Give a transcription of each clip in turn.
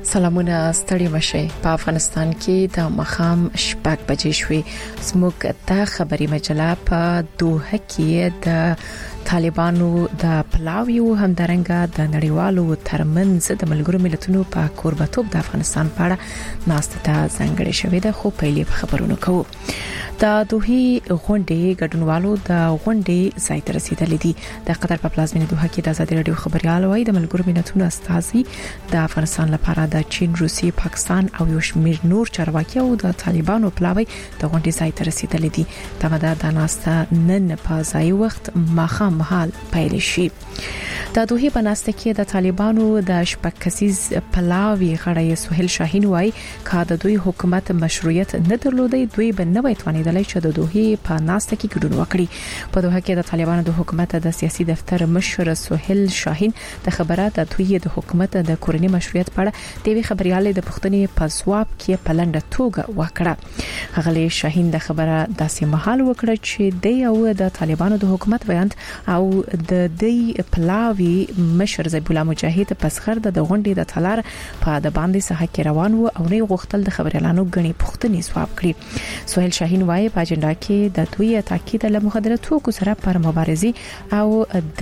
سلامونه ستړي مشه په افغانستان کې د مخام شپږ بجې شوې زموږ د خبري مجله په دوحه کې د طالبانو د پلاویو همدارنګه د نړیوالو ترمنځ د ملګرو ملتونو په کوربتوب د افغانستان په اړه ناسته ځانګړې شوې ده خو پیلې خبرونه کوو د دوحه غونډې ګډونوالو د غونډې ځای ته رسیدلې دي د قطر په پلازمینه دوحه کې د آزادي رادیو خبريال وایي د ملګرو ملتونو استازي د افغانستان لپاره د چین، روسیې، پاکستان او یو شمېر نور چارواکي او د طالبانو پلاوی د غونډې ځای ته رسیدلې دي تمه د ناسته نن په ځای وخت ماخام محل پیل شي د دوحه په ناسته کې د طالبانو د شپږ کسیز پلاوی غړی سهیل شاهین وایي کا د دوی حکومت مشروعیت نه درلودي دوی به نه وایتوانیدلی چې د دوحه په ناسته کې ګډون وکړي په دوحه کې د طالبانو د حکومت د سیاسي دفتر مشر سهیل شاهین د خبرات د دوی د حکومت د کورنۍ مشروعیت په اړه د خبريالې د پښتنې په ځواب کې په لنډه توګه وکړه هغه شاهین د خبره داسې محل وکړه چې د یو د طالبانو د حکومت بیان او د دې پلاوی مشر ذبیح الله مجاهد پسخر د غونډې د تلار په د باندې ساحه کې روان وو او نه غوښتل د خبريالانو غني پښتنې ځواب کړي سهیل شاهین وايي په اجنډا کې د دوی تاکید له مخدره توکو سره پر مبارزه او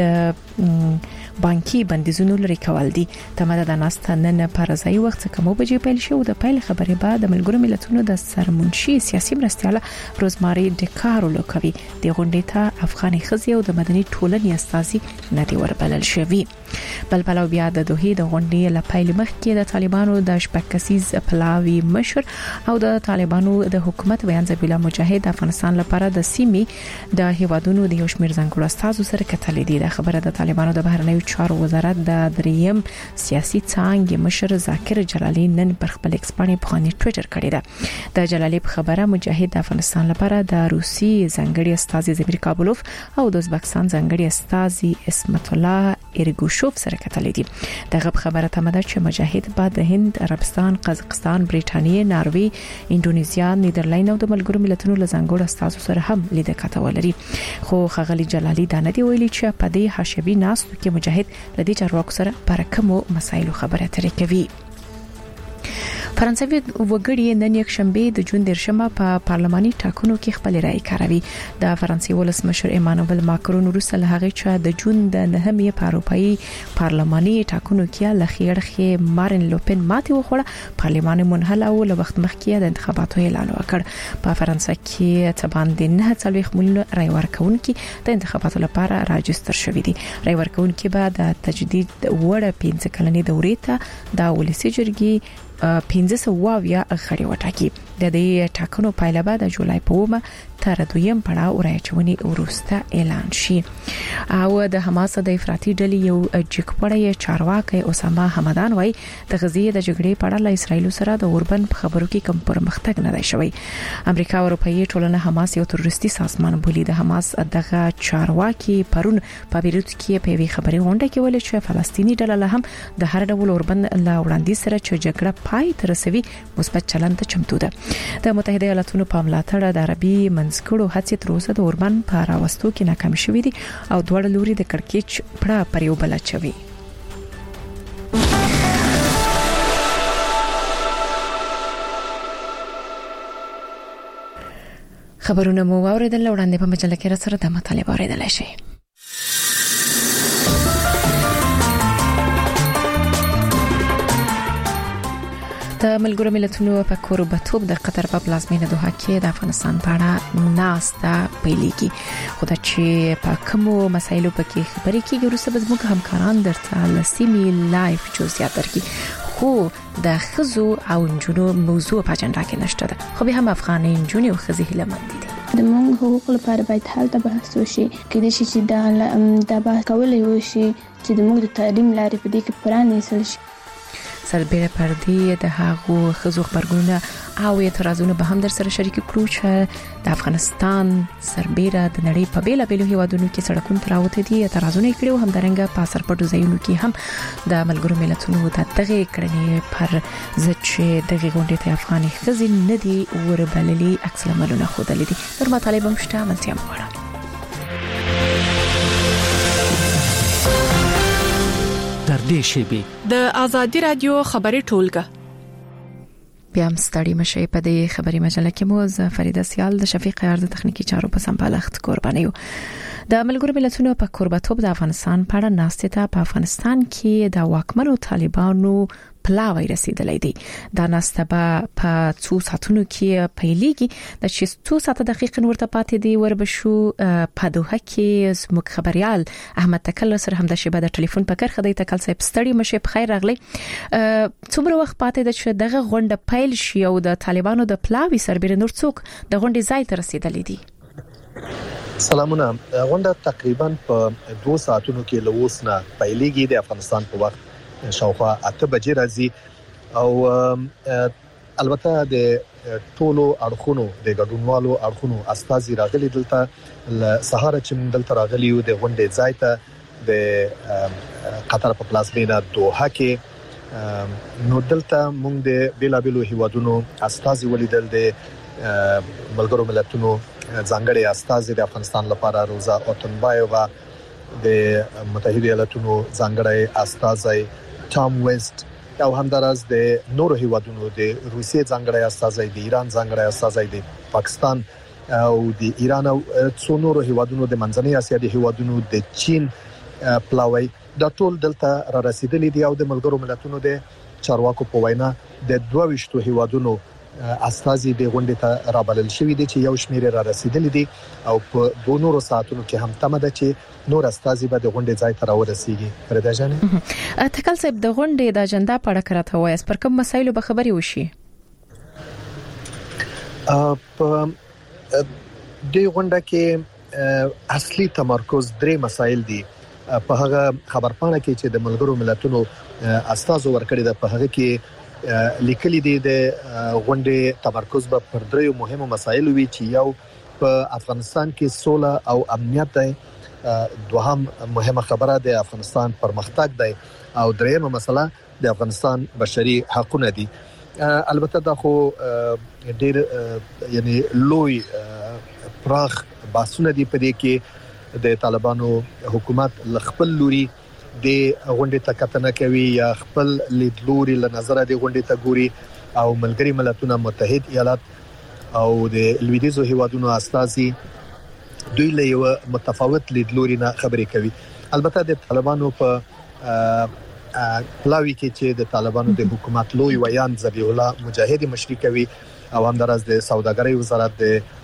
د بانکي بندیزونو لري کول دي تمه د ناسته نن پر ځای وخت کوم بجې پیل شو د پیل خبرې بعد د ملګرو ملتونو د سرمنشي سیاسي مرستياله روزماري ډکارو لوکوي د غونډې ته افغاني خزي او د مدني ټولنې استازي ندي وربلل شوی بل پلاو بیا د دوحه د غونډې له پیل مخکې د طالبانو د شپږ کسیز پلاوی مشر او د طالبانو د حکومت بیان ذبیح الله مجاهد افغانستان لپاره د سیمې د هیوادونو د یو شمېر ځانګړو استازو سره کتلې دي د خبره د طالبانو د بهرنیو چارو وزارت د دریم سیاسي څانګې مشر ذاکر جلالی نن پر خپل ایکس باندې په خاني ټوئیټر کړی ده د جلالی په خبره مجاهد د افغانستان لپاره د روسي ځانګړي استازي زمیر کابلوف او د ازبکستان ځانګړي استازي اسمت الله ایرګوشوف سره کتلې دي دغه خبره تمه ده چې مجاهد بعد د هند، عربستان، قزاقستان، بریټانیا، ناروی، انډونیزیا، نیدرلند او د ملګرو ملتونو له ځانګړو استازو سره هم لیدل کتولري خو خغلی جلالی دا نه دی ویلي چې په دې حشوي ناس کې مجاهد لدی چارواکو سره پر کومو مسایلو خبره اترې کوي فرانسوي وګړي نن یک شنبه د جون 13 په پارلماني ټاکنو کې خپل رائے کاروي د فرانسې ولسمشر ایمانوئل ماکرون وروسته له هغه چې د جون د 9 په اروپאי پارلماني ټاکنو کې لخیړخه مارین لوپن ماتې وخوړه پارلمان منحل او له وخت مخکې د انتخاباتو اعلان وکړ په فرانسه کې تباندې نه څلويخ مليون رائے ورکونکي د انتخاباتو لپاره راجستر شوي دي رائے ورکونکي به د تجدید وړ 15 کلنې دورې ته د ولسی جرګي 1500 غړي وټاکي د دې ټاکنو پایله به د جولای په 1 تر 2 پړاو راچونی ورسته اعلان شي او د حماس د افراطي ډلې یو جګپړی چارواکي اسامه حمدان وای د غزې د جګړې په اړه له اسرایل سره د اوربن په خبرو کې کم پرمختګ نه دی شوی امریکا او اروپאי ټولنه حماس یو تروریستي سازمان بولي د حماس دغه چارواکي پرون په بیروت کې په وی خبري غونډه کې ویل چې فلسطینی ډله له هم د هر ډول اوربن له وړاندې سره چې جګړه پای ته رسوي مثبت چلند ته چمتو ده د متحده ایالاتونو په ملاتړ د عربي منځګړو هڅې تر اوسه د اوربن په راوستو کې ناکام شوې دي او دوړ لوري د کړکېچ پړه پر یو بل چوي خبرونه مو اوریدل وړاندې په مجله کې را سره د مطالعه اوریدل شي د ملګرو ملتونو په کوربتوب د قطر په پلازمینه دوحه کې د افغانستان په اړه ناسته پیلېږي خو دا چې په کومو مسایلو پکې خبرې کیږي وروسته به زموږ همکاران درته لسیمي لایف جزئیات درکړي خو د خزو او انجونو موضوع په اجنډا کې نشته ده خو به هم افغاني انجونې او خزي هلمند دي د موږ حقوق لپاره باید هلته بحث وشي کله چې دا بحث کولای وشي چې د موږ د تعلیم لارې په دې کې پرانیستل شي سربېره پردې د هغو خزو خبرګونونه او اعتراضونه به هم در سره شریک کړو چې د افغانستان سربېره د نړۍ په بیلابېلو هیوادونو کې سړکونو ته راوته دي اعتراضونه کړي او همدارنګه په سرپټو ځایونو کې هم د ملګرو ملتونو د دغه کړنې پر ضد چې دغه غونډې ته افغاني خزي نه دي وربللي عکس العملونه ښودلي دي نور مطالب هم شته منځي مغواړم در دې شیبې د آزادي رادیو خبري ټولګه بیا مستړی مشي په دې خبري مجله کې مو ز فریده سیال د شفیق عرض تخنیکی چارو په سمبالښت قربانیو د ملګرو ملتونو په قربتوب د افغانستان په اړه ناستې په افغانستان کې د واکمنو طالبانو پلاوی رسیدلې دي دا ناستبه په 2 ساعتونو کې پیلېږي د 2 دقیقې ورته پاتې دی وربشو په دوه کې زموږ خبريال احمد تکل سره هم د شبه د ټلیفون په کرخه د تکل صاحب ستړي مشه په خیر راغلی څومره وخت پاتې د چې دغه غونډه پیل شي او د طالبانو د پلاوی سربېره نور څوک د غونډې ځای ته رسیدلې دي سلامونه غونډه تقریبا په 2 ساعتونو کې لوسنه پیلېږي د افغانستان په وخت شاوخوا 8 بجې راځي او البته د ټولو اړخونو د ګډونوالو اړخونو استازي راغلي دلته سهار چې دلته راغلي یو د غونډې ځای ته د قطر په پلازمینه دوحه کې نو دلته موږ د بیلابلو هیوادونو استازي ولیدل د ملګرو ملتونو ځانګړي استازي د افغانستان لپاره روزا اوتنبایووا د متحده ایالاتونو ځانګړي استازي ټام ویست او همدارس د نورو هیوادونو د روسیې ځانګړي استازي د ایران ځانګړي استازي د پاکستان او د ایران او څو نورو هیوادونو د منځنۍ اسیا د هیوادونو د چین پلاوی د ټول دلته را رسیدلې دي او د ملګرو ملتونو د چارواکو په وینا د 22 هیوادونو استازي د غونډې ته رابلل شوې دي چې یو شمېر را رسیدلې دي او په 2 نورو ساعتونو کې هم تمه ده چې نور استازي به د غونډې ځای ته راورسیږي فردا جانې تکل صاحب د غونډې د اجنډا په اړه کراته وایي پر کوم مسایلو به خبري وشي په د غونډه کې اصلي تمرکز 3 مسایل دي په هغه خبرپاڼه کې چې د ملګرو ملتونو استازو ورکړي د په هغه کې لیکلي دي د غونډې تمرکز به پر 3 مهمو مسایلو وي چې یو په افغانستان کې سوله او امنیت دی دوهم مهمه خبره د افغانستان پرمختګ دی او دریمه مسله د افغانستان بشري حقوقونه دي البته دا خو ډیر یعنی لوی پراخ بحثونه دي په دې کې د طالبانو حکومت لخپل لوري د غونډې ته کتنه کوي یا خپل لیدلوري له نظر د غونډې ته ګوري او ملګری ملتونه متحد ایالات او د لویدیزو هیوادونو استازي دوی له یو متفاوت لیدلوري نه خبرې کوي البته د طالبانو په پلاوی کې چې د طالبانو د حکومت لوی ویان ذبیح الله مجاهدی مشري کوي او همدارس د سوداګرۍ وزارت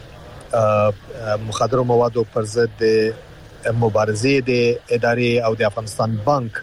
د مخدر موادو پر ضد د مبارزې د ادارې او د افغانستان بانک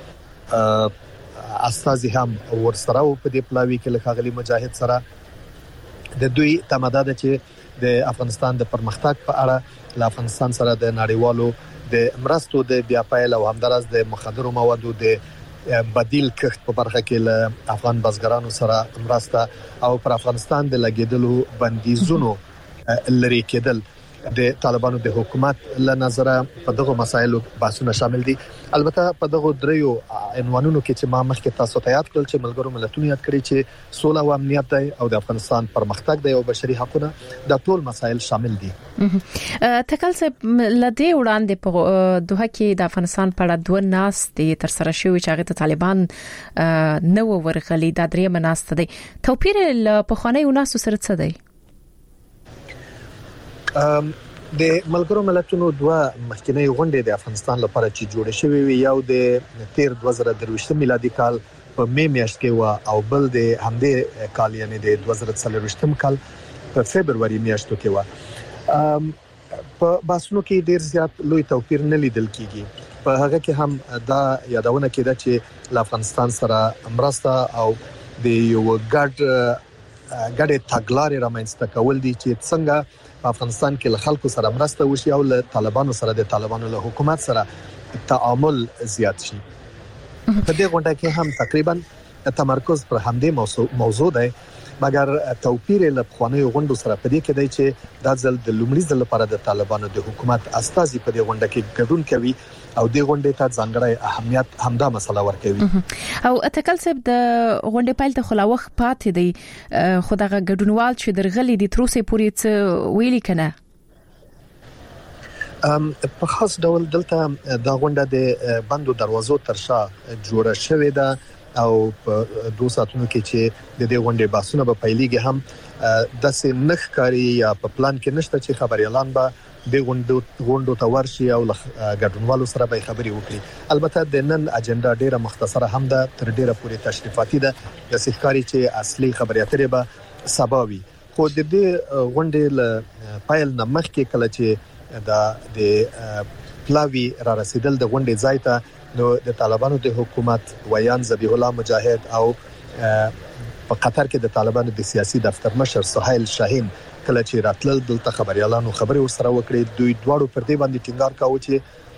استازي هم ورسره په دې پلاوی کې لخغلي مجاهد سره د دوی تمداد چې د افغانستان د پرمختګ په اړه له افغانستان سره د نړیوالو د مرستو د بیا پایل او همدارس د مخدر موادو د بدیل کښت په برخه کې له افغان بزګرانو سره مرسته او پر افغانستان د لګیدلو بندیزونو لري کېدل د طالبانو د حکومت له نظره په دغه مسایلو بحثونه شامل دي البته په دغه 3 عنوانونو کې چې ما مخکې تاسو ته یاد کړل چې ملګرو ملتونو یاد کړی چې سوله او امنیت دی او د افغانستان پرمختګ دی او بشري حقوقونه د ټول مسایل شامل دي تکل صاحب لدی وړاندې په دوه کې د افغانستان په اړه دوه ناس دي تر سره شوی چې هغه طالبان نو ورغلي د درې مناست دي توپیر په خانه یو ناس سره څه دی د ملګرو ملتونو دوه مخکنی غونډې د افغانستان لپاره چې جوړې شوې وي یو د 2023 میلادي کال په می میاشت کې و او بل د همدې کال یعنی د 2023 کال په فبرवरी میاشتو کې و په باسنو کې ډیر زیات لوی توپیر نه لیدل کیږي په هغه کې هم دا یادونه کېده چې له افغانستان سره مرسته او د یو ګډ تګلارې رامنځته کول دي چې څنګه په افغانستان کې له خلکو سره مرسته وشي او له طالبانو سره د طالبانو له حکومت سره تعامل زیات شي په دې غونډه کې هم تقریبا تمرکز پر همدې موضوع دی مګر توپیر له خواني غونډو سره په دې کې دی چې د ځل د لومړي ځل لپاره د طالبانو د حکومت استازي په دې غونډه کې ګډون کوي او د غونډې ته ځانګړی اهمیت همدا مسله ورکوي او اتکل صاحب د غونډې پایل ته خلاوخ پاتې دی خدغه ګډونوال چې درغلي دي تر اوسه پورې څه ویلي کنه په خاص ډول دلته دا غونډه د بندو دروازو ترشا جوړه شوې ده او په 2 ساعتونو کې چې د دې غونډې بحثونه به پیلېږي هم د سنخ کاری یا په پلان کې نشته چې خبريالان به د غونډو ته ورشي او ګډونوالو سره به خبري وکړي. البته د نن اجنډا ډیره مختصره هم ده، تر ډیره پورې تشریفاتي ده، د سحکاري چې اصلي خبري اترې به سباوي. خو د دې غونډې له پایل نه مخکې کله چې د پلاوی را رسیدل د غونډې ځای ته نو د طالبانو د حکومت ویان ذبیح الله مجاهد او په قطر کې د طالبانو د سیاسي دفتر مشر سهیل شاهین کله چې راتلل دلته خبريالانو خبري ورسره وکړي. دوی دواړو پر دې باندې ټینګار کاوه چې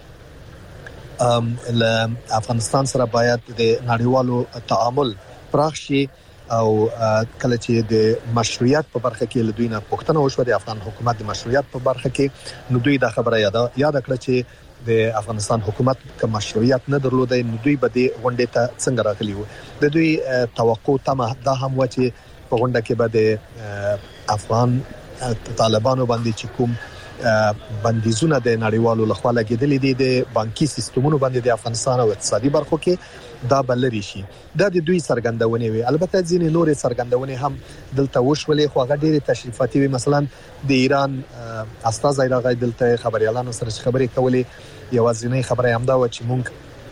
افغانستان سره باید د نړیوالو تعامل پراخ شي او کله چې د مشروعیت په برخه کې لدوی نه پوښتنه وشوه د افغان حکومت د مشروعیت په برخه کې، نو دوی دا خبره یاد کړه چې د افغانستان حکومت کوم مشروعیت نه درلودای، نو دوی به د غونډې ته څنګه راغلي وو. د دوی توقع تمه دا هم و چې په غونډه کې به د افغان طالبانو باندې چې کوم بندیزونه د نړیوالو لخوا لګیدلې دي د بانکي سیستمونو باندې د افغانستان او اقتصادي برخو کې دا بلري شي. دا د دوی سرګندونې وي. البته ځینې نورې سرګندونې هم دلته وشولې، خو هغه ډېری تشریفاتي وي. مثلا د ایران استازي راغی دلته خبريالانو سره خبرې کولې. یوازینۍ خبره هم دا و چې مونږ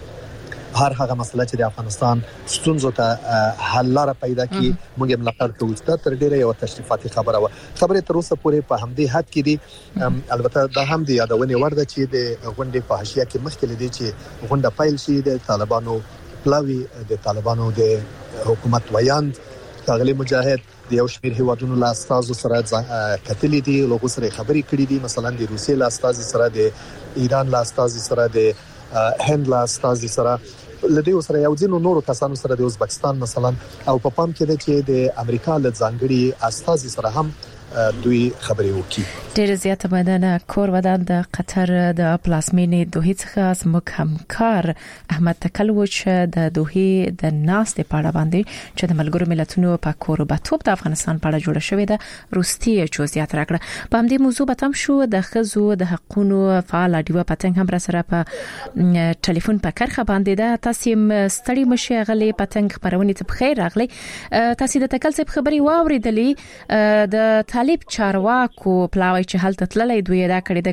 هر هغه مسله چې د افغانستان ستونزو ته حل لاره پیدا کړي موږ یې ملاتړ کوو. تر ډیره یو تشریفاتي خبره و. خبره تر اوسه پورې په همدې حد کې دي. البته دا هم د یادونې وړ ده چې د غونډې په حاشیه کې مخکې لدی چې غونډه پیل شي د طالبانو پلاوی د طالبانو د حکومت ویاند ښاغلي مجاهد د یو شمېر هیوادونو له استازو سره کتلې دي، لوګو سره خبرې کړې دي. مثلا د روسیې له استازي سره، د ایران له استازي سره، د هند له استازي سره، لدی سره یو ځینو نورو کسانو سره د ازبکستان مثلا، او په پام کې ده چې د امریکا له ځانګړي استازي سره هم دوی خبرې وکړي. ډېر زیاته مننه. کور ودان د قطر د پلازمینې دوحې څخه زموږ همکار احمد تکلوچ د دوحې د ناس د پاړه باندې چې د ملګرو ملتونو په کوربتوب د افغانستان په اړه جوړه شوې ده روستي جزئیات راکړه. په همدې موضوع به تم شو د خزو د حقوقو فعال دیو پتنګ هم را سره په ټلیفون په کرخه باندې ده. تاسو ستړي مشه غلي پتنګ خبرونه ته بخیر راغلي. تاسو د تکل څخه خبري واوریدلې د طالب چارواکو پلاوی چې حالت تللې دوی دا کړی د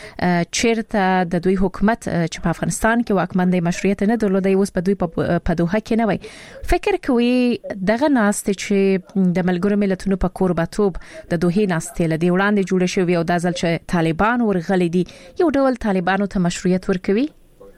چیرته د دوی حکومت چې په افغانستان کې واکمن دی مشروعیت نه درلودي، اوس په دوی په دوحه کې نه وي. فکر کوي دغه ناست چې د ملګرو ملتونو په کوربتوب د دوحې ناست لدی وړاندې جوړ شوی او د ځل چې طالبان ورغلي دي یو ډول طالبانو ته مشروعیت ورکوي.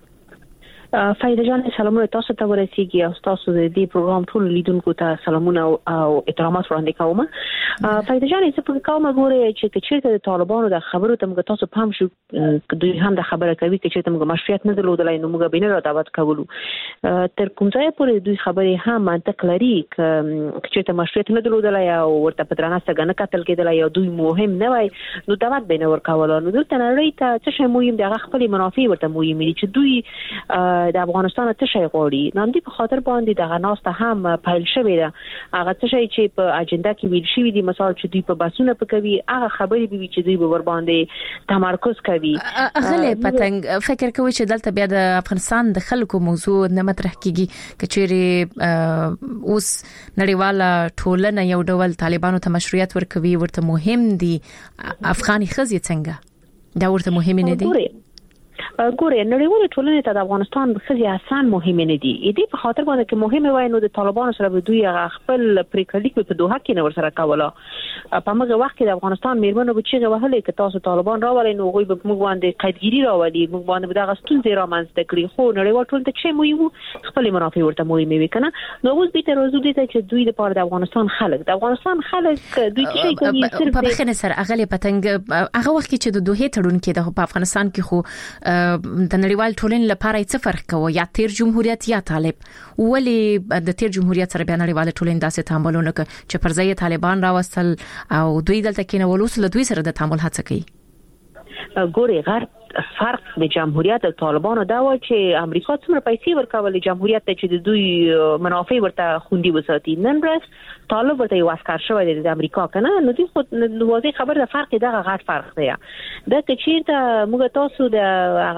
فایده جان سلامونه تاسو ته ورسیږي او تاسو د دې پروګرام ټول لیدونکو ته سلامونه او احترامات وړاندې کوم. فایده جان څه په کومه غوړي چې چیرته د طالبانو د خبرو ته موږ تاسو پام شو دوی هم د خبره کوي چې چیرته موږ مشروعیت نه درلودلای نو موږ بینه را دعوت کوو. تر کوم ځای پورې دوی خبرې هم منطق لري چې چیرته مشروعیت نه درلودلای او ورته په درانه څنګه قتل کېدلای او دوی مهم نه وای نو دعوت بینه ورکول. نو دلته نړۍ ته څه شی مهم دی، هغه خپل منافع ورته مهم دي چې دوی د افغانستان ته شي غوړي. نن دې په خاطر باندې دغه ناسته هم پیل شوې ده. هغه څه شي چې په اجنډا کې ویل شوی دي، مثلا چې دوی په باسونه پکوي، هغه خبرې به چې دوی به ور باندې تمرکز کوي. غلې پتنګ فکر کوي چې دلته بیا د افغانستان د خلکو موضوع نه مطرح کیږي کچېری اوس نړیواله ټولنه یو ډول طالبانو ته مشروعیت ورکوي، ورته مهم دي افغاني خزي څنګه دا ورته مهم نه دي. ګوره نړیواله ټولنه ته د افغانستان خزي آسان مهم نه دي. دې په خاطر باندې چې مهم وای نو د طالبانو سره به دوی خپل پریکړې په دوحه کې نه ورسره کوله. په هغه وخت کې د افغانستان میرمنو به چیغه وهلې چې تاسو طالبان راولئ نو غوي به موږ باندې قیدګیری راولي، موږ باندې دغه ستونزې رامنځته کړي. خو نړیوال ټولنه ته چې مو خپل منافع ورته مهمه وي کنه. نو اوس به تر اوسه دي چې دوی د پاره د افغانستان خلک دوی چې کوي صرف په بخنه سره اغلی پتنګ هغه وخت چې د دوحه تړون کې د افغانستان کې خو د نړیوال ټولنې لپاره څه فرق کوي یا تیر جمهوریت یا طالب ولی د تیر جمهوریت سره بیا نړیوال ټولنې داسې تعاملونه کوي چې پر ځای طالبان راوستل او دوی دلته کې نو ولوس له دوی سره د تعامل هڅه کوي. ګوري غرب فرق د جمهوریت او طالبانو دا و چې امریکا څومره پیسې ورکولې جمهوریت ته چې د دوی منافع ورته خوندي وساتي. نن ورځ طالب ورته یو عسكر شوی دی د امریکا کنه، نو دوی خو واضح خبر د فرق دغه غټ فرق دی. دا چې ته موږ تاسو د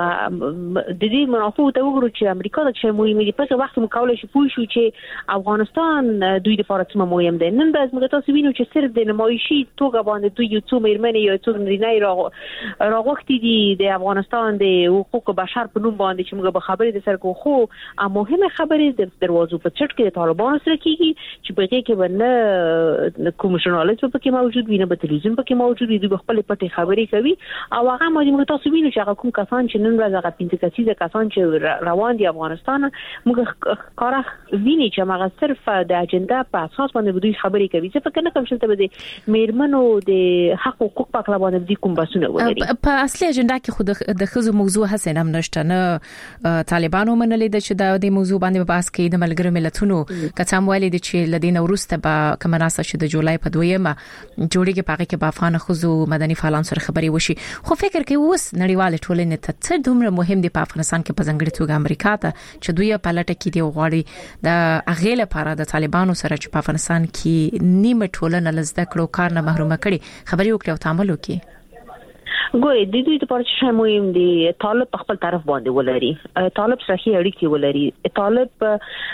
دې منافع ته وګورو چې امریکا د چې مهمه دي په وخت مقابله شي پوه شو چې افغانستان دوی د لپاره څومره مهم دی. نن ورځ موږ تاسو وینو چې صرف د نمایشي توګه باندې دوی یو څو مېرمنې یو څو نارینه راغوښتي دي د افغانستان د حقوق بشر په نوم باندې چې موږ به خبرې د سر کو خو مهمه خبرې د دروازو په چټ کې د طالبانو سره کیږي چې په دې کې باندې کوم ژورنالیست په کې موجود وي نه په تلویزیون په کې موجود وي، دوی خپل پټي خبرې کوي او هغه موږ تاسو وینو چې هغه کوم کسان چې نن ورځ هغه 15 کسیزه کسان چې روان دي افغانستان موږ کار ویني چې هغه صرف د اجنډا په اساس باندې دوی خبرې کوي. څه فکر نه کوم چې ته به میرمنو د حقوق په اړه باندې د کوم بحثونه ولري. په اصلي اجنډا کې خود د خزو موضوع هڅه هم نشته، نه طالبانو منلې چې د موضوع باندې بحث کوي. د ملګرو ملتونو کڅام ویلي دي چې لدین وروسته به کوم ناسه چې د جولای په 2مه جوړیږي پاره کې په افغان خزو مدني فعالان سره خبري وشي. خو فکر کوي اوس نړیوال ټولنې ته څه دومره مهم دي په افغانستان کې په ځنګړي توګه امریکا ته چې دوی په لټه کې دی غواړي د اغیله لپاره د طالبانو سره چې په افغانستان کې نیمه ټولنه لزده کړو کار نه محروم کړي خبري وکړي او تعامل وکړي. ګوري د دوی لپاره چې مهم دي طالب په خپل طرف باندې ولري، طالب صحیح اړیکې ولري، طالب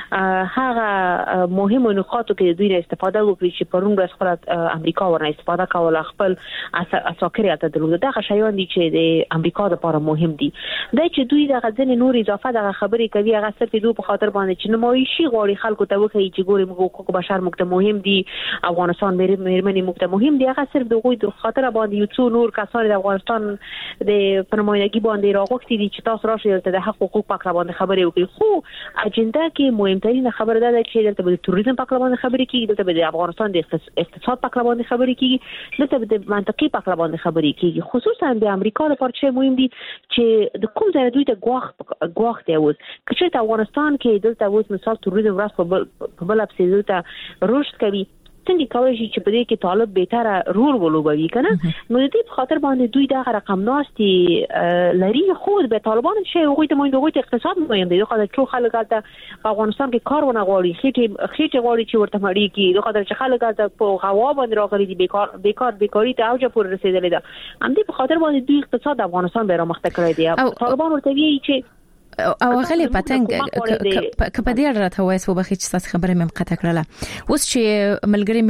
هغه مهمو نقاطو کې دوی نه استفاده وکړي چې پرون ورځ خپل امریکا ورنه استفاده کوله خپل اساکریات درلوده. دا شایان دي چې د امریکا لپاره مهم دي. دا چې دوی د غزن نور اضافه د خبرې کوي هغه صرف دوی په خاطر باندې چې نمایشي غوړي خلکو ته وکړي چې ګوري موږ حقوق بشر موږ مهم دي، افغانستان مېرمنې موږ مهم دي. هغه صرف دغه د خاطر باندې یو څو نور کسان د افغانستان د پرمایګي باندې راغوښتي دي چې تاسو راشي ته د حقوقو په اړه باندې خبرې وکړي. خو اجنډا کې مهمترین خبره ده چې دلته د توریزم په اړه باندې خبرې کیږي، دلته د افغانستان د اقتصاد په اړه باندې خبرې کیږي، دلته د منطقي په اړه باندې خبرې کیږي. خصوصا د امریکا لپاره چې مهم دي چې د کوم ځای دوی ته غواخ دی اوس چې افغانستان کې دلته اوس مثال توریزم راس په بل اپسې دلته رشد کوي. څنګه کولای شي چې په دې کې طالب بهتره رول ولوبوي کنه؟ نو د دې په خاطر باندې دوی دا رقم ناشتي لري. خو به طالبان شي هغه ته موږ اقتصاد مهم دی. خو ټول خلک ته په افغانستان کې کار ونه غواړي، خېټه غواړي چې ورته مړی کی. د خاطر چې خلک ته په غوا باندې راغلي دي، بیکاری ته اوجه پور رسیدلې ده. هم دې په خاطر باندې دوی اقتصاد افغانستان به را مخته کړی دی. طالبان ورته وی چې او غلي پتنګ کپدې راته وایي سو بخې چې تاسو خبره مم قطع کړله. اوس چې ملګری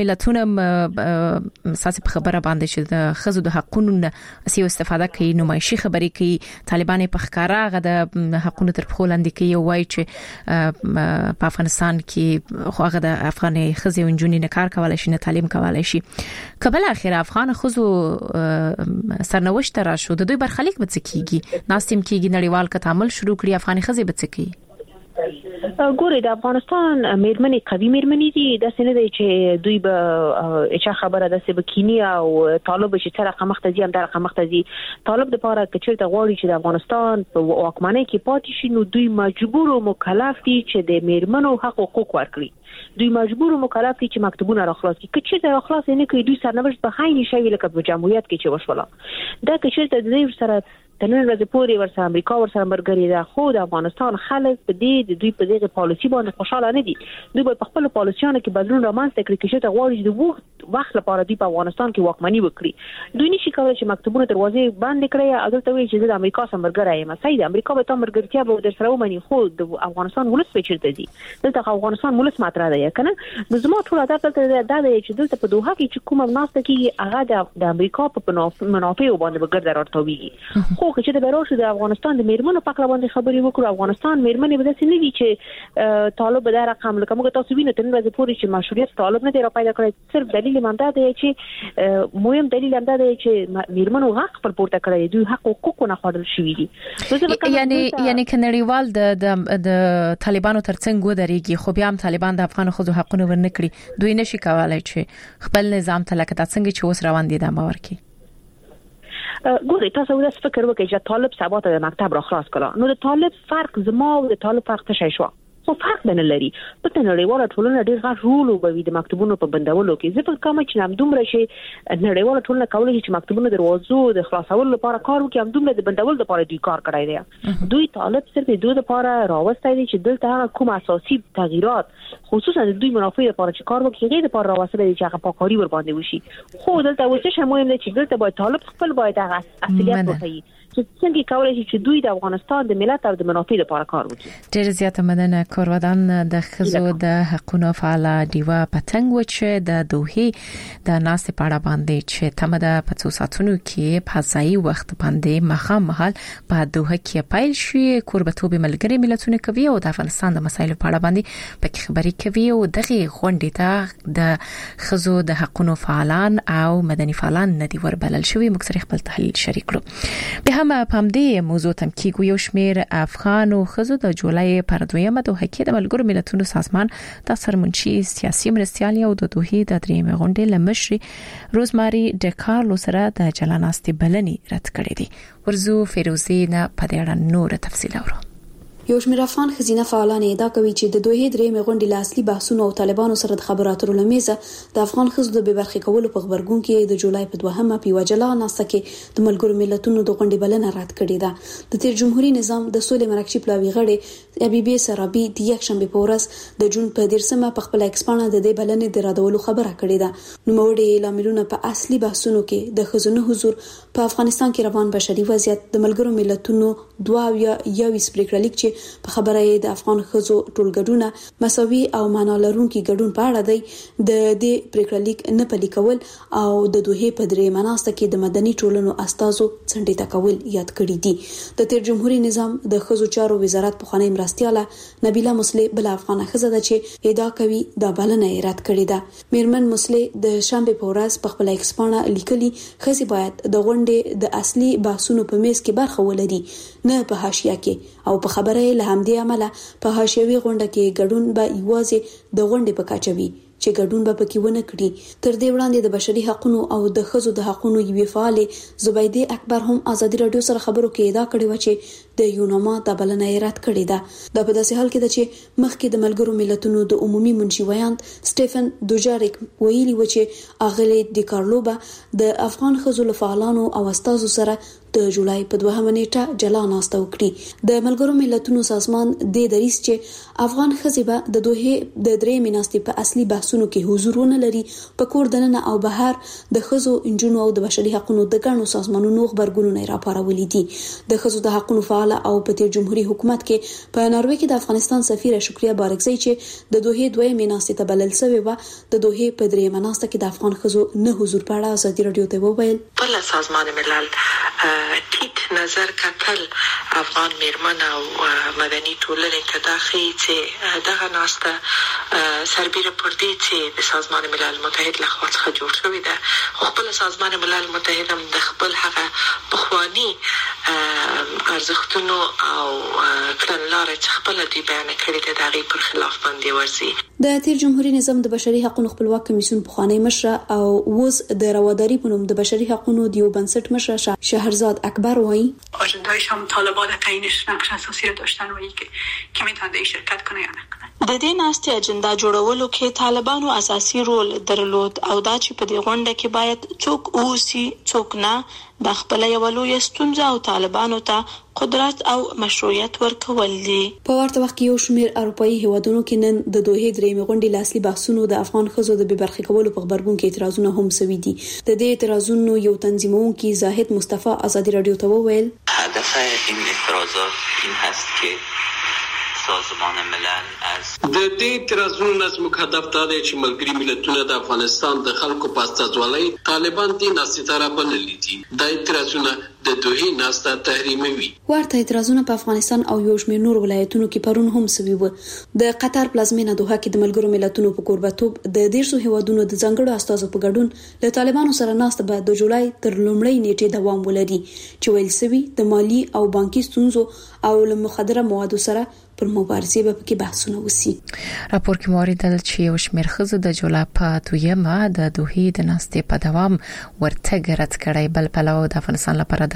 ملتونه اساس په خبره باندې چې د خزو د حقوقو اسی استفاده کوي، نمایشي خبرې کوي، طالبان په ښکارا غ د حقوقو تر خپل لاندې کوي، وایي چې په افغانستان کې خو هغه د افغاني خزو انجونی نه کار کولای شي، نه تعلیم کولای شي. کبل اخر افغان خزو سرنوشت را شو د دوی برخلیک به څه کیږي، ناستیم کیږي، نړیوال کتامل شروع کړي، افغاني خزې بچکی. ګوري د افغانستان مېرمنې قوي مېرمنې دي. د سینې دی چې دوی به اچا خبره ده چې بکینی او طالب چې تر رقم مختزي هم در رقم مختزي طالب د پاره کچیر ته غواړي چې د افغانستان په واکمنۍ کې پاتې شي. نو دوی مجبور او مکلف دي چې د مېرمنو حقوق ورکړي. دوی مجبور او مکلف دي چې مکتوبونه راخلاص کړي. کچیر ته راخلاص نه کوي دوی سرنوشت به خاين شي لکه په جمهوریت کې چې وشوله. دا کچیر ته د دې سره تنن ورځ پورې ورسره امریکا ورسره مرګري ده. خو د افغانستان خلک په دې دوی په دې پالیسی باندې خوشاله نه دي. دوی په خپل پالیسیانو کې بدلون رامنځته کړي چې ته غواړي د وخت لپاره دوی په افغانستان کې واکمني وکړي. دوی نشي کولای چې مکتوبونه دروازې بند کړي او دلته وایي چې د امریکا سره مرګري یم. صحیح ده، امریکا به تاسو مرګرتیا به در سره ومني، خو د افغانستان ولس په چیرته دي؟ دلته افغانستان ولس ماتره ده کنه. نو زموږ ټول هدف دا دی چې دلته په دوحه کې چې کوم مناسبه کې هغه د امریکا په منافع باندې وګرځي راټوي. خو چې د بیروش د افغانستان د میرمنو په اړه باندې خبرې وکړو. افغانستان میرمنې به داسې نه دي چې طالب دا رقم لکه موږ تاسو وینئ تر ورځې پورې چې مشروعیت طالب نه دی را پیدا کړی. صرف دلیل مانده دی چې مهم دلیل هم دا دی چې میرمنو حق پر پورته کړی، دوی حقوق نه خوړل شوی دي. یعنی کنړیوال د طالبانو ترڅنګ ودرېږي، خو بیا هم طالبان د افغان خزو حقونه ورنکړي. دوی نشي کولای چې خپل نظام ته لکه څنګه چې اوس روان دي د باور کې. ګوري تاسو ولې فکر وکړئ چې طالب سبا ته مکتب را خلاص کړه. نو د طالب فرق زما او د طالب فرق څه شو؟ خو فرق نه لري. په نړیواله ټولنه ډېر غټ رول وبوي د مکتوبونو په بندولو کې. زه په کومه چې نام دومره شي نړیواله ټولنه کولای شي چې مکتوبونو دروازو د خلاصولو لپاره کار وکړي، هم دومره د بندولو لپاره دوی کار کړی دی. دوی طالب صرف دوی لپاره راوستي دي چې دلته کوم اساسي تغییرات خصوصا د دوی منافع لپاره چې کار وکړي، غیر لپاره راوستي دي چې هغه پاکاري ور باندې وشي. خو دلته وڅ مهم دی چې دلته باید طالب خپل باید هغه اصلیت وښيي چې څنګه کولای شي چې دوی د افغانستان د ملت او د منافع لپاره کار وکړي. ډېر زیات مننه. کاروان د خزو د حقوقو فعال دیوا پتنګ و چې د دوه د ناس په اړه باندې چې تمه د 5 ساعتونو کې په ځای وخت باندې مخامل په دوه کې پایل شي. کوربتوب ملګری ملتونه کوي او د افغانستان د مسایلو په اړه باندې په خبري کوي او دغه غونډې ته د خزو د حقوقو فعالان او مدني فعالان ندي وربلل شوی. موږ سره خپل تحلیل شریک کړو. به هم په دې موضوع تم کېږو. یو شمېر افغان او خزو د جولای پر 2مه دوه کې د ملګرو ملتونو سازمان د سرمنشي سیاسي مرستيال او د دوه د 3مه غونډې لمشري روزماري ډکارلو سره د جلاناستي بلنې رد کړې دي. ورزو فیروزی نه په دې اړه نور تفصیل اورو. یو شمېر افغان خزینه فعالان ادعا کوي چې د دوه درېمې غونډې لاصلي بحثونو او طالبانو سره د خبرو لمیزه د افغان خزو د ببرخي کولو په خبرګون کې د جولای په 2مه په وجلا ناسته کې د ملګرو ملتونو د غونډې بلنه رد کړې ده. د تیر جمهوریت نظام د سولې مرکزي پلاوی غړي ابيبي سرابي د یک شنبه په ورځ د جون په 10مه په خپل ایکسپانه د دې بلنې د رادولو خبره کړې ده. نو موړي لاملونه په اصلي بحثونو کې د خزونه حضور په افغانستان کې روان بشري وضعیت د ملګرو ملتونو 22 پریکړه لیک په خبره د افغان خزو ټولګډونه مساوي او معنا لرونکي ګډون په اړه دی د دې پریکړه لیک نه پلي کول او د دوه په درې مناسته کې د مدني ټولنو استازو څنډه تکول یاد کړی دي. د تیر جمهوریت نظام د خزو چارو وزارت په خانه مرستياله نبیله مسلې بل افغان خزه ده چې ادعا کوي د بلنه رد کړی ده. میرمن مسلې د شنبه په ورځ په خپل ایکسپانه لیکلي خزي باید د غونډې د اصلي بحثونو په میز کې برخه ولري، نه په حاشیه کې، او په خبره له همدې عمله په حاشیوي غونډه کې ګډون به یوازې د غونډې په کچه وي چې ګډون به پکې ونه کړي. تر دې وړاندې د بشري حقوقو او د خزو د حقوقو یوې فعال زبیده اکبر هم ازادي رادیو سره خبرو کې ادعا کړې و چې د یوناما د بلنه رد کړې ده. دا په داسې حال کې ده چې مخکې د ملګرو ملتونو د عمومي منشي ویاند سټيفن دوجاریک ویلي و چې اغلی ډیکارلو به د افغان خزو له فعالانو او استادو سره د جولای په 2مه نیټه جلا ناسته وکړي. د ملګرو ملتونو سازمان د دریس چې افغان خزیبه د دوه د درې مناستي په اصلي بحثونو کې حضورونه لري په کور دننه او بهر د خزو انجونو او د بشري حقوقو د ګڼو سازمانونو خبرګونونه راپارولې دي. د خزو د حقوقو فعال او په تیر جمهوریت حکومت کې په ناروې کې د افغانستان سفیر شکریا بارکزی چې د دوه مناستي ته بلل شوی و د دوه په درې مناسته کې د افغان خزو نه حضور په اړه ازادي رادیو ته وویل بل سازمان ملل ټیټ نظر کتل افغان میرمن او مدني ټولنې ته داخلي چې دغه ناسته سربېره پر دې چې د سازمان ملل متحد لخوا څخه جوړ شوی ده، خپل سازمان ملل متحد هم د خپل هغه پخوانی ارزښتونو او کړنلارې چې خپل دی بیان کړی دی د هغې پر خلاف باندې ورزي. د تیر جمهوریت نظام د بشري حقوقو خپلواک کمیسیون پخوانی مشر او اوس د رواداری په نوم د بشري حقوقو دیو بنسټ مشر شهرزاد اکبر وایي آجنده‌هایش هم طالبان تعیینش نقش اساسی را داشتن و که میتونه در شرکت کنه یا نکنه. د دې ناستې اجنډا جوړولو کې طالبانو اساسي رول درلود او دا چې په دې غونډه کې باید څوک اوسي څوک نه د خپل یو لوی ستونزه او طالبانو ته قدرت او مشروعیت ورکول دي. په ورته وخت کې یو شمېر اروپאי هیوادونو کې نن د دوه درېمې غونډې لاصلي بحثونو د افغان خزو د ببرخي کولو په خبرګون کې اعتراضونه هم سوي دي. د دې اعتراضونو یو تنظیمونکي زاهد مصطفی ازادي رادیو ته وویل هدف این اعتراضات این هست که سازمان ملل از د دې اعتراضونو نظم هدف دا دی چې ملګري ملتونه د افغانستان د خلکو په استازولۍ طالبان دي ناستاره بللي دي. دا اعتراضونه د دوه ناسته تحریموي. ورته اعتراضونه په افغانستان او یو شمېر نور ولایتونو کې پرون هم سوي وو. د قطر پلازمینه دوحه کې د ملګرو ملتونو په کوربتوب د 150 هیوادونو د ځنګړو استازو په ګډون له طالبانو سره ناسته به د جولای تر لومړۍ نیټې دوام ولري چې ویل سوي د مالی او بانکي ستونزو او له مخدره موادو سره پر مبارزه به کې بحثونه وسی. راپور کې موریدل چې یو شمېر خزو د جولای په 2مه د دوه د ناستې په دوام ورته رد کړی. بل پلو د افغانستان لپاره د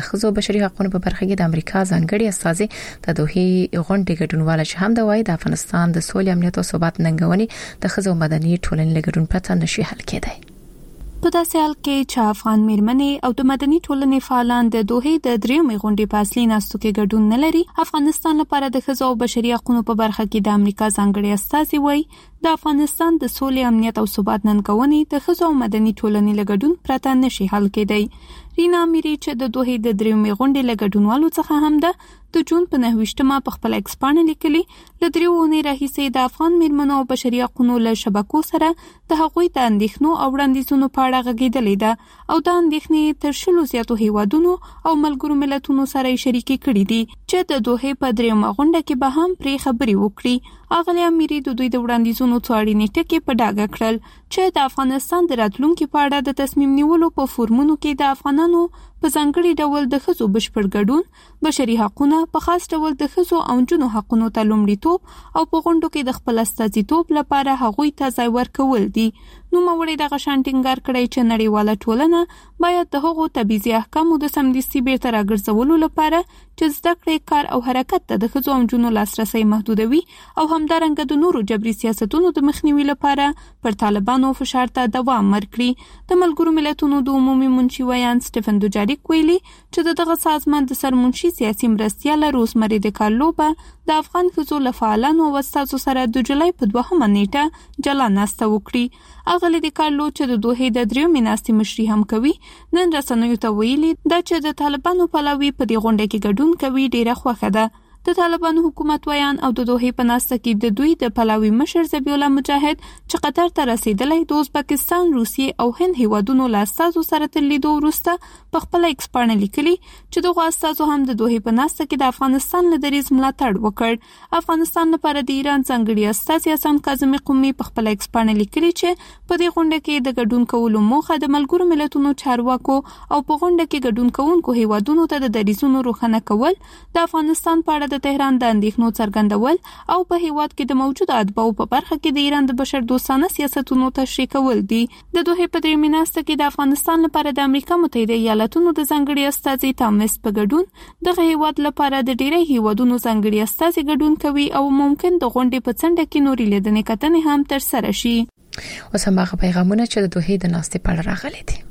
د خزو بشري حقوقو په برخه کې د امریکا ځانګړي استاذ د دوه غونډې ګډونوال چې هم د وای د افغانستان د سولې امنیت او ثبات ننګونې د خزو مدني ټولنې لګډون پرته نشي حل کېدای. په داسې حال کې چې افغان میرمنې او د مدني ټولنې فعالان د دوه د دریمې غونډې په اصلي ناستو کې ګډون نه لري، افغانستان لپاره د خزو او بشري حقوقو په برخه کې د امریکا ځانګړي استاذ وای د افغانستان د سولې امنیت او ثبات ننګونې د خزو او مدني ټولنې لګډون پرته نشي حل کېدای. رینا میری چې د دوه د دریمې غونډې لګډونوالو څخه هم ده د جون په 9 په خپل ایکس باندې لیکلي د دریوونې راهیسې د افغان میرمنو او بشري حقوقو له شبکو سره د هغوی د اندېښنو او وړاندیزونو په اړه غږېدلې ده او د اندېښنې تر شلو زیاتو هیوادونو او ملګرو ملتونو سره شریکي کړې دي چې د دوه په دریمه غونډه کې به هم پرې خبري وکړي. اغلی امیری د دوی د وړاندیزونو څاړې ټکي په ډاګه کړل چې د افغانستان د راتلونکو په اړه د تصمیم نیولو په فورمونو کې د افغانانو په ځانګړي ډول د خزو بشپړ ګډون، بشري حقوقونه په خاص ډول د خزو او نجونو حقوقو ته لومړیتوب او په غونډو کې د خپل استازیتوب لپاره هغوی ته ځای ورکول دي. نو موري د غشانټینګار کړی چې نړیواله ټولنه باید د هغو تبعیضي احکامو د سمدستي بیرته راګرځولو لپاره چې زده کړې کار او حرکت ته د خزو او نجونو لاسرسي محدودوي او همدارنګه د نورو جبري سیاستونو د مخنیوي لپاره پر طالبانو فشار ته دوام ورکړي. د ملګرو ملتونو د عمومي منشي ویان سټيفن دوجاریک ویلي چې دغه سازمان د سرمنشي سیاسي مرستيال روزمری د کارلوبا د افغان خزو له فعالانو او استادو سره د جولای په 2 نیټه جلا ناسته وکړي. اغلی د کارلو چې د دوه د دریمې ناستې مشري هم کوي نن رسنیو ته ویلي دا چې د طالبانو پلاوی په دې غونډه کې ګډون کوي ډیره خوښه ده. د طالبانو حکومت ویان او د دوه په ناسته کې د دوی د پلاوی مشر ذبیح الله مجاهد چې قطر ته رسیدلی د ازبکستان، روسیې او هند هیوادونو له استازو سره تر لیدو وروسته په خپل ایکس باندې لیکلي چې دغه استازو هم د دوه په ناسته کې د افغانستان له دریځ ملاتړ وکړ. افغانستان لپاره د ایران ځانګړي استاذ حسن کاظمي قومي په خپل ایکس باندې لیکلي چې په دې غونډه کې د ګډون کولو موخه د ملګرو ملتونو چارواکو او په غونډه کې ګډون کوونکو هیوادونو ته د دریځونو روښانه کول، د افغانستان په اړه د تهران د اندېښنو څرګندول او په هیواد کې د موجوده اتباعو په برخه کې د ایران د بشر دوستانه سیاستونو تشریح کول دي. د دوه په دریمې ناسته کې د افغانستان لپاره د امریکا متحده ایالاتونو د ځانګړي استازي تامس په ګډون دغه هیواد لپاره د ډیری هیوادونو ځانګړي استازي ګډون کوي او ممکن د غونډې په څنډه کې نوري لیدنې کتنې هم تر سره شي. اوس هم هغه پیغامونه چې د دوه د ناستې په اړه راغلي دي.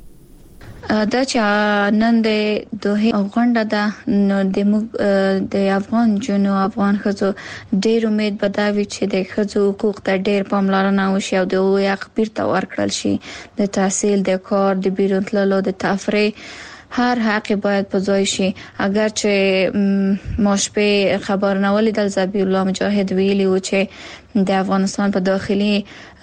دا چې نن د دوه غونډه ده د افغان جنو افغان خزو ډیر امید بداوي چې د خزو حقوق ته ډیر پاملرنه وشي او د حق بیرته ورکړل شي. د تحصیل، د کار، د بیرون تللو، د تفریح هر حق باید په ځای شي. اگر چې ماشپه خبر نه ولیدل ذبیح الله مجاهد ویلي و چې د افغانستان په داخلي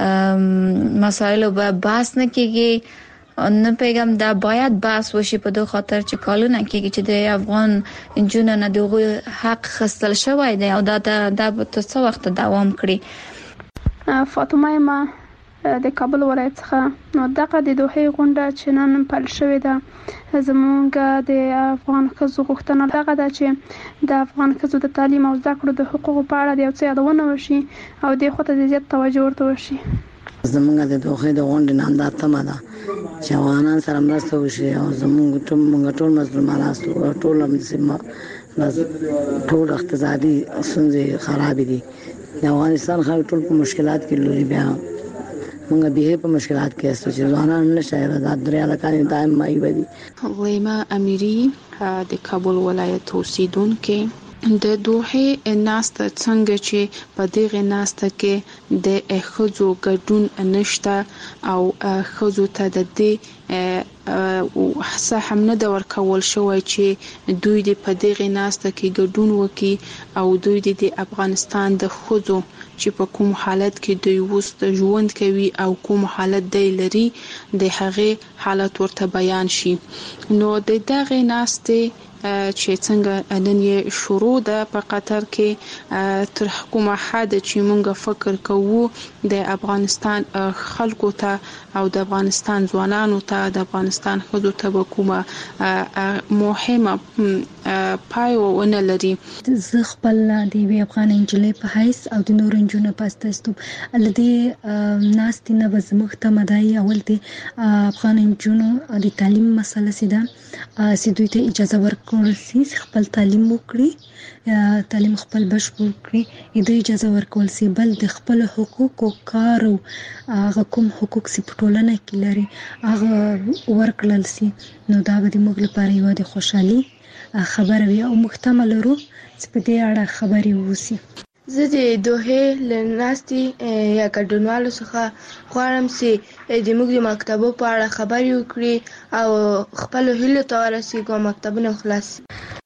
مسایلو به بحث نه کیږي، نه پیغام دا باید بحث وشي په دوه خاطر چې کالونه کېږي چې د افغان جنونو نه دغه حق خستل شوی دی او دا به څه وخت دوام کړي. فاطمه ما د کابل ولایت څخه نو دغه د دوه غونډه چې نن پیل شوې ده زمونږ د افغان خزو غوښتنه دغه ده چې د افغان خزو د تعلیم او زده کړو د حقوقو په اړه د یو څه یادونه وشي او د خاطر د زیات توجه ورته وشي. زمونږ د دوه د غونډې نن دا تمه ده چې افغانان سره مرسته وشي او زمونږ ټول مظلومان او ټول ټول اقتصادي ستونزې خراب دي. د افغانستان خلک ټول په مشکلات کې لوري بیا موږ به په مشکلات کې استو چې ځوانان نشي د دریا لکانې دائم مای ودی. غلیما امیری د کابل ولایت اوسیدونکو د دوه ناسته څنګه چې په دغه ناسته کې د خزو ګډون نشته او خزو ته د دې څه هم نه د ورکول شوی چې دوی د په دغه ناسته کې ګډون وکړي او دوی د افغانستان د خزو چې په کوم حالت کې دوی وست ژوند کوي او کوم حالت دی لري د هغه حالت ورته بیان شي. نو د دغه ناسته چې څنګه نن یې شروع ده په قطر کې تر حکومت حد چې مونږ فکر کوو د افغانستان خلکو ته او د افغانستان ځوانانو ته د افغانستان خزو ته کومه مهمه پای ونه لري. زه خپل د افغان انجلۍ په حیث او د نور انجونو په استاستوب الدې ناستې نه به زموږ ته مدای اول د افغان انجونو د تعلیم مسله سیده چې دوی ته اجازه ورکړل شي خپل تعلیم وکړي، تعلیم خپل بشپړ کړي، د اجازه ورکول شي بل د خپل حقوق او کار او هغه کوم حقوق چې په ټولنه کې لري هغه ورکړل شي. نو دا به د موږ لپاره یو د خوشحالي خبره وي او محتمل لرو چې په دې اړه خبرې وشي. زه د دوحې لناستي یا ګډونوالو څخه غواړم چې د موږ د مکتبو په اړه خبرې وکړي او خپل هیلو ته ورسیږو، مکتبونه خلاص.